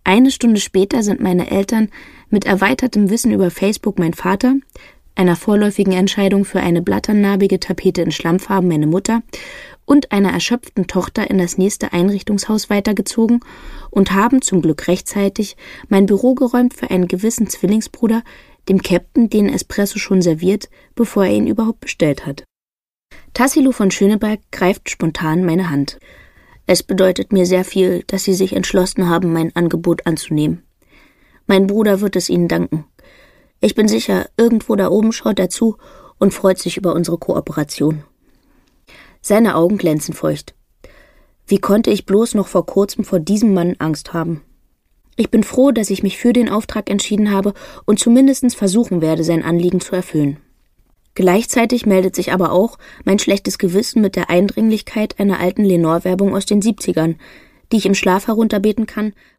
Eine Stunde später sind meine Eltern mit erweitertem Wissen über Facebook mein Vater, einer vorläufigen Entscheidung für eine blatternarbige Tapete in Schlammfarben meine Mutter und einer erschöpften Tochter in das nächste Einrichtungshaus weitergezogen und haben zum Glück rechtzeitig mein Büro geräumt für einen gewissen Zwillingsbruder, dem Captain den Espresso schon serviert, bevor er ihn überhaupt bestellt hat. Tassilo von Schöneberg greift spontan meine Hand. Es bedeutet mir sehr viel, dass Sie sich entschlossen haben, mein Angebot anzunehmen. Mein Bruder wird es Ihnen danken. Ich bin sicher, irgendwo da oben schaut er zu und freut sich über unsere Kooperation. Seine Augen glänzen feucht. Wie konnte ich bloß noch vor kurzem vor diesem Mann Angst haben? Ich bin froh, dass ich mich für den Auftrag entschieden habe und zumindest versuchen werde, sein Anliegen zu erfüllen. Gleichzeitig meldet sich aber auch mein schlechtes Gewissen mit der Eindringlichkeit einer alten Lenore-Werbung aus den 70ern, die ich im Schlaf herunterbeten kann,